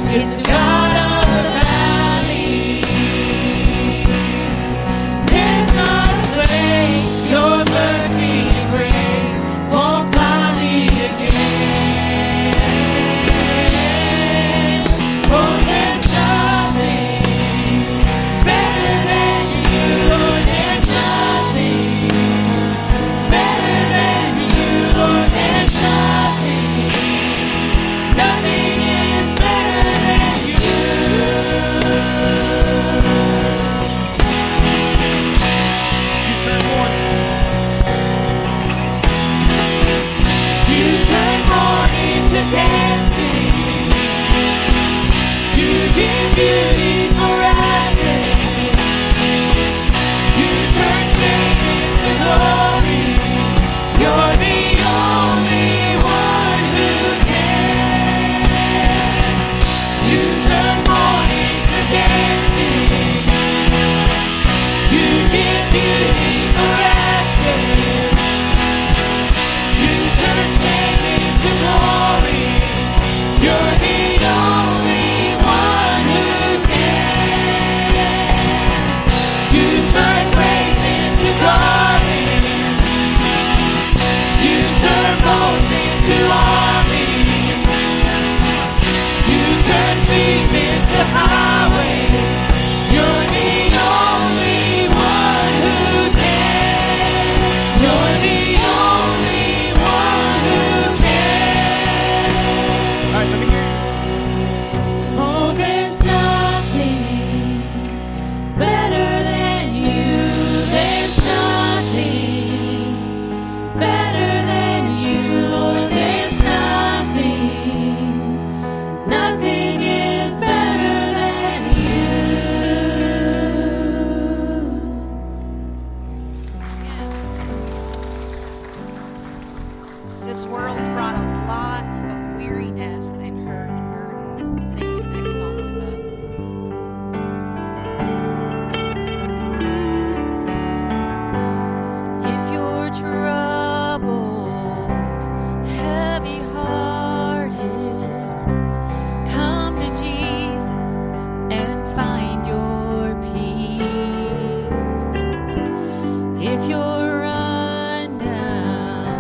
is the God of the valley. There's not a place your mercy and grace won't find me again. Oh, there's nothing better than you. There's nothing better than you. There's nothing. Nothing is better than you. You turn mourning to dancing. You give beauty for ashes. You turn shame into glory. You're the only one who can. You turn mourning to dancing. You give beauty for ashes. You turn shame into glory. You're the only one who can. You turn praise into garments. You turn boats into armies. You turn seas into highways. You're the only one who can. You're the only one who can. All right, let me hear you. Oh, there's nothing better than you. There's nothing better than you, Lord. There's nothing. Nothing is better than you. This world's brought a lot of weariness and hurt and burdens. Sing this next song with us. If you're troubled, heavy-hearted, come to Jesus and find your peace. If you're run down,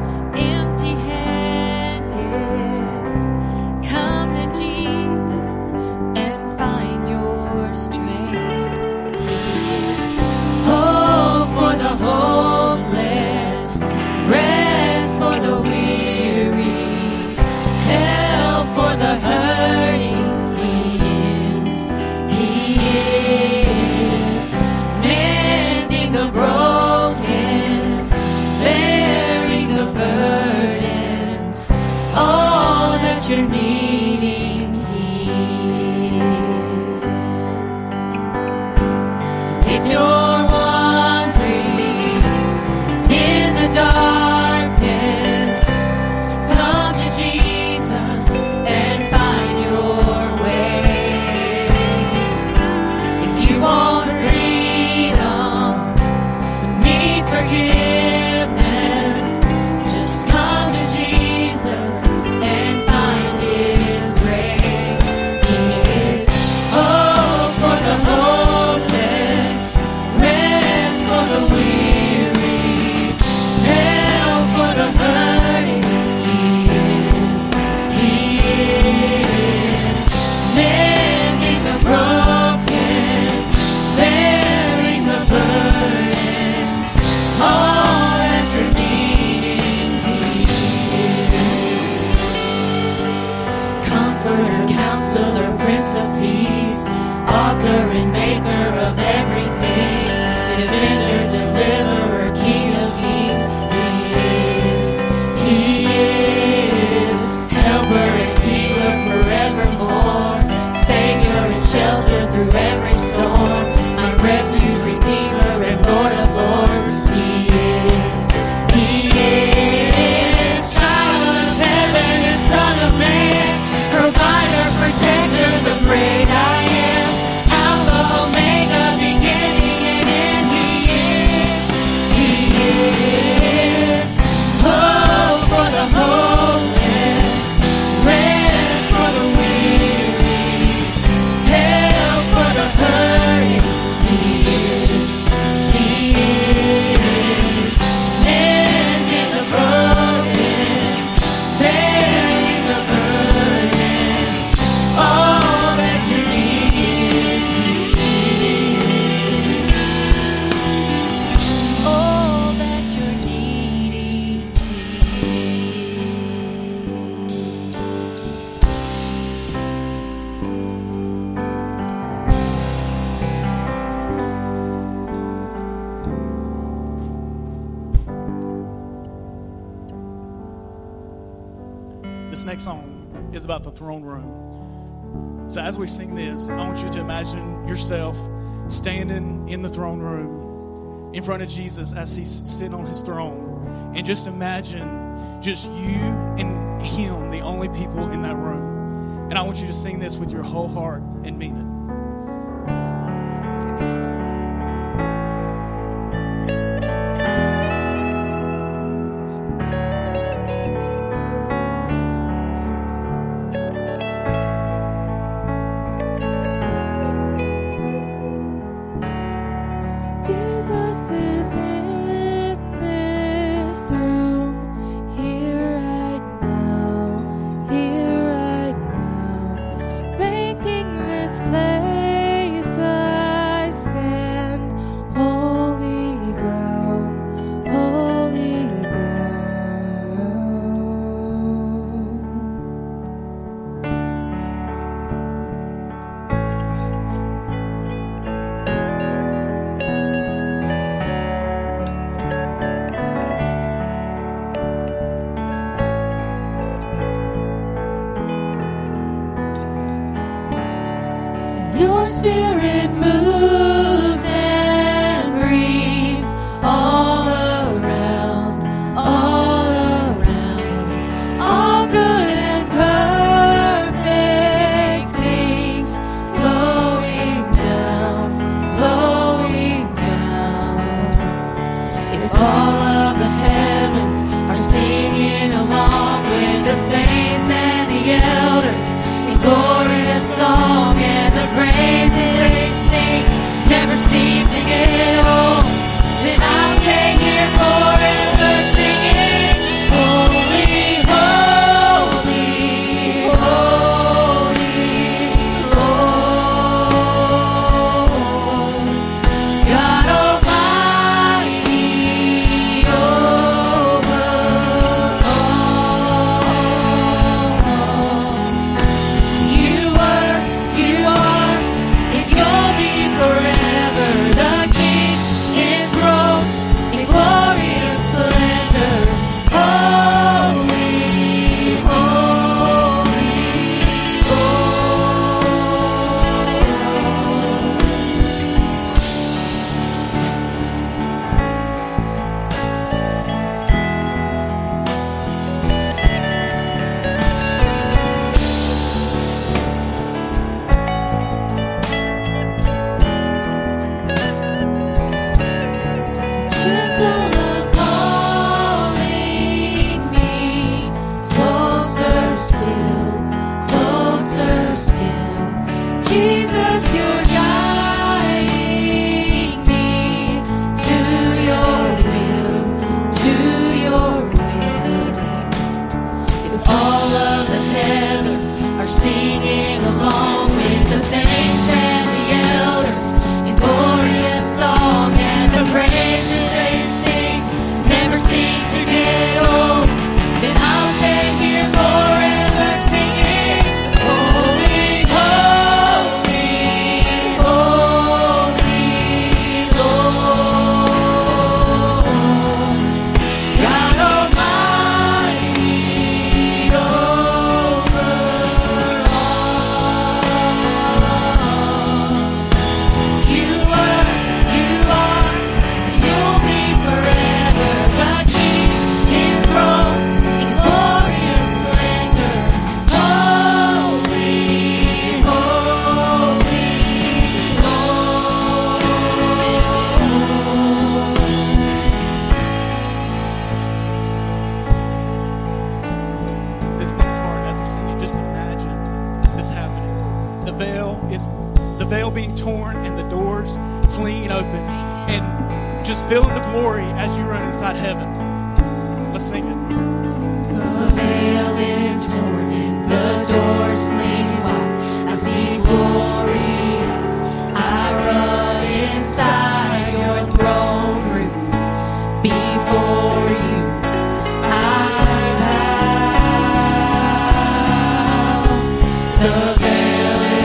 empty-handed, come to Jesus and find your strength. He is hope for the hopeless, rest for the weary, help for the hurting. He is mending the broken, bearing the burdens, all that you're needing. He is. If you're wandering in the darkness, come to Jesus and find your way. If you want freedom, need forgiveness, just come to Jesus and find His grace. He is hope for the hopeless, rest for the weary, help for the hurting. He is mending the broken, bearing the burdens, all that you're needing. Comforter, counselor, Prince of Peace, author and maker of everything, defender, deliverer, King of Kings. He is helper and healer forevermore, Savior and shelter through every storm, my refuge, Redeemer, and Lord of Lords. He is child of heaven and Son of Man, provider, protector, the great This next song is about the throne room. So as we sing this, I want you to imagine yourself standing in the throne room in front of Jesus as he's sitting on his throne. And just imagine just you and him, the only people in that room. And I want you to sing this with your whole heart and mean it. Your spirit moves and breathes all around, all around. All good and perfect things flowing down, flowing down. If all of the heavens are singing along with the saints and the elders in glorious song, and the praises they sing never seem to get old, then I'll stay here forever singing, holy, holy, holy, Lord, God Almighty over all. You were, you are, and you'll be forever the King enthroned in glorious splendor. Holy, holy, gentle love calling me closer still, closer still. Jesus, you're guiding me to your will, to your will. If all of the heavens are singing along with the saints and the elders in glorious song, and the praises they sing never seem to get old, then I'll stay here forever singing, holy, holy, holy, Lord, God Almighty over all. You were, you are, you'll be forever the King enthroned in glorious splendor. Holy, holy, This next part, as we're singing, just imagine this happening. The veil being torn and the doors fleeing open, and just feeling the glory as you run inside heaven. Let's sing it. the veil is torn and the doors fling wide. I see glory as I run inside your throne room. Before you, I bow. The veil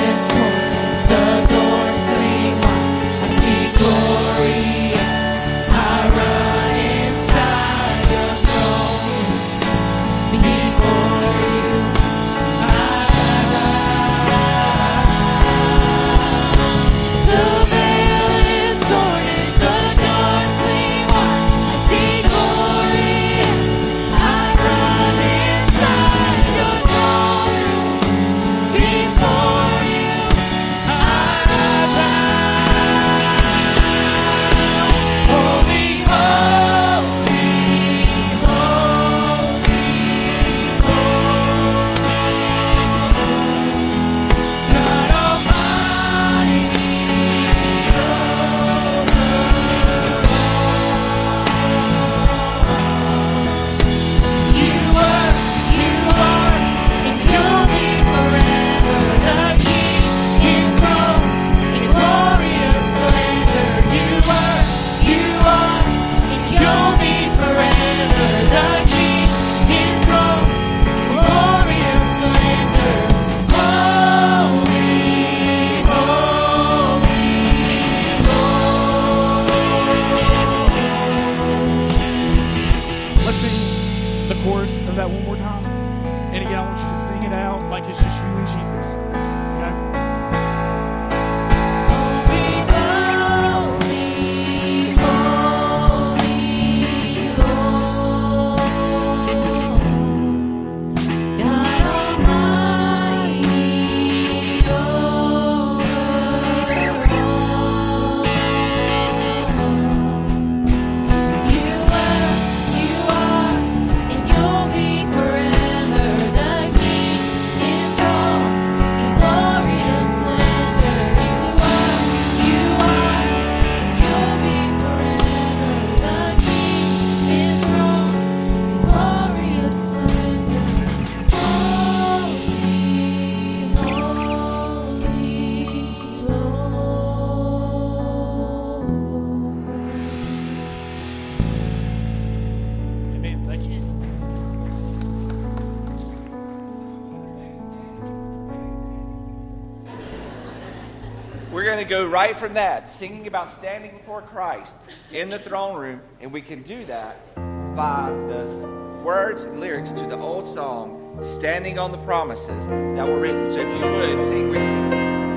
we're going to go right from that, singing about standing before Christ in the throne room, and we can do that by the words and lyrics to the old song, Standing on the Promises, that were written. So if you would, sing with me.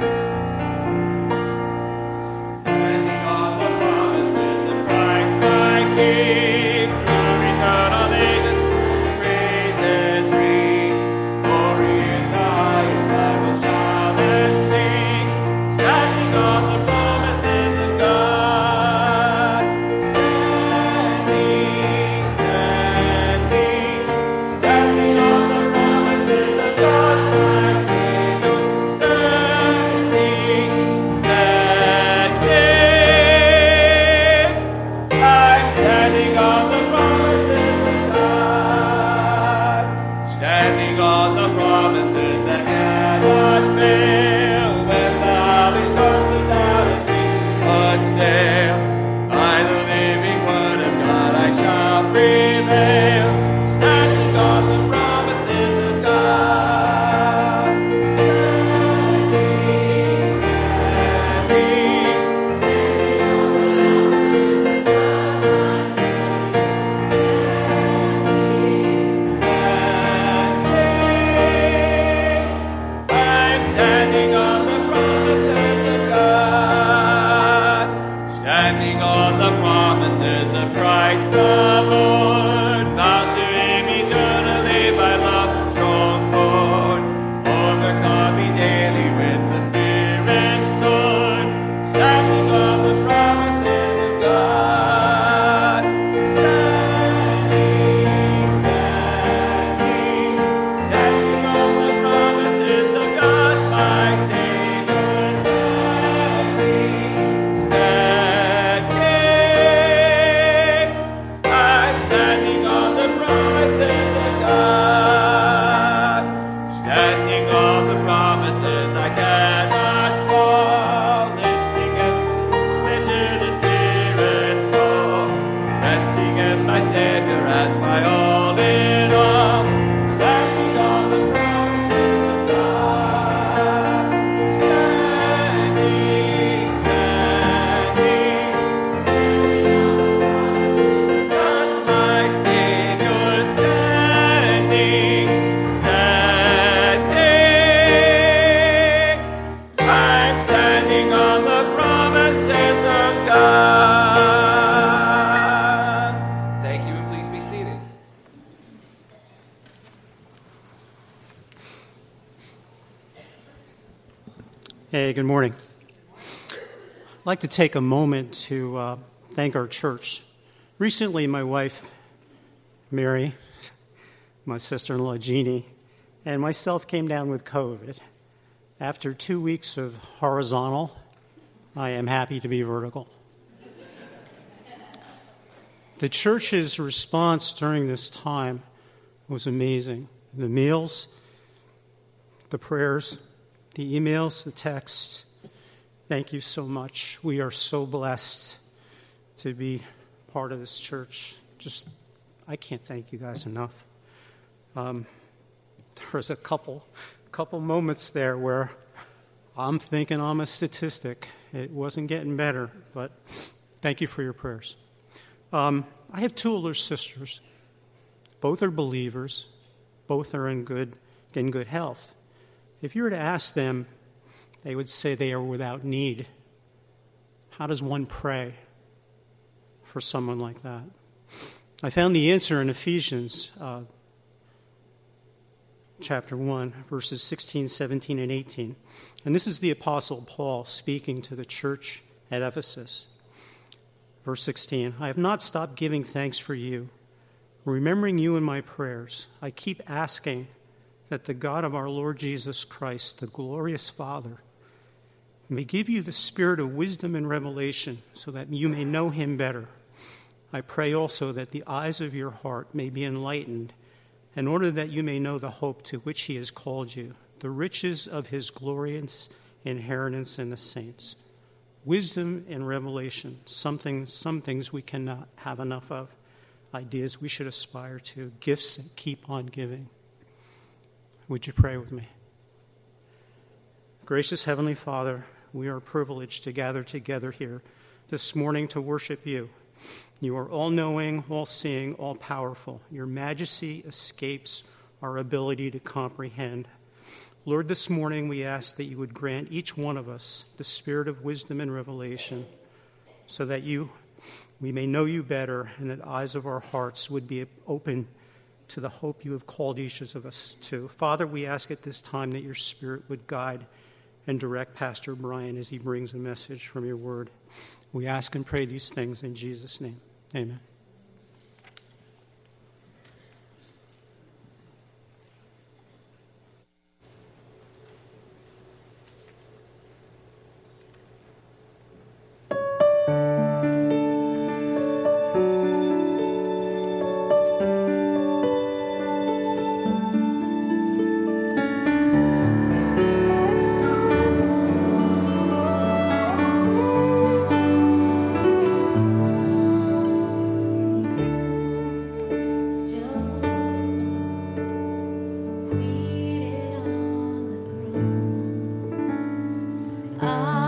Standing on the promises of Christ my King, through eternal ages, praises ring. Glory in the highest I will shout and sing. Standing on the promises of God. Standing, standing, standing on the promises of God, my Savior. Standing, standing. I'm standing on the promises of God. Standing on the promises that cannot fail. When valleys turn to doubt and fear assail, by the living word of God I shall prevail. Standing on the promises of God. Standing, standing, standing on the promises of God, my Savior. Standing, I'm standing on the promises of God. Standing on the promises of Christ the Lord. Bound to Him eternally by love's strong cord. Overcome me daily with the Spirit's sword. Standing on the promises of God. Standing, standing, standing on the promises of God, my Savior. Standing, standing, I'm standing on the promises of God. Standing on the promises I cannot fall. Listening to the Spirit's call. Resting in my Savior as my all in all. Standing on the promises of God. Standing, standing, standing on the promises of God, my Savior. Standing, standing, I'm standing on the promises of God. Thank you, and please be seated. Hey, good morning. I'd like to take a moment to thank our church. Recently, my wife, Mary, my sister-in-law, Jeannie, and myself came down with COVID. After 2 weeks of horizontal, I am happy to be vertical. The church's response during this time was amazing. The meals, the prayers, the emails, the texts. Thank you so much. We are so blessed to be part of this church. I can't thank you guys enough. There was a couple moments there where I'm thinking I'm a statistic. It wasn't getting better, but thank you for your prayers. I have two older sisters. Both are believers. Both are in good health. If you were to ask them, they would say they are without need. How does one pray for someone like that? I found the answer in Ephesians chapter 1, verses 16, 17, and 18. And this is the Apostle Paul speaking to the church at Ephesus. Verse 16, I have not stopped giving thanks for you, remembering you in my prayers. I keep asking that the God of our Lord Jesus Christ, the glorious Father, may give you the spirit of wisdom and revelation so that you may know him better. I pray also that the eyes of your heart may be enlightened in order that you may know the hope to which he has called you, the riches of his glorious inheritance in the saints. Wisdom and revelation, some things we cannot have enough of, ideas we should aspire to, gifts that keep on giving. Would you pray with me? Gracious Heavenly Father, we are privileged to gather together here this morning to worship you. You are all-knowing, all-seeing, all-powerful. Your majesty escapes our ability to comprehend. Lord, this morning we ask that you would grant each one of us the spirit of wisdom and revelation so that we may know you better and that eyes of our hearts would be open to the hope you have called each of us to. Father, we ask at this time that your spirit would guide and direct Pastor Brian as he brings a message from your word. We ask and pray these things in Jesus' name. Amen. Seated on the throne.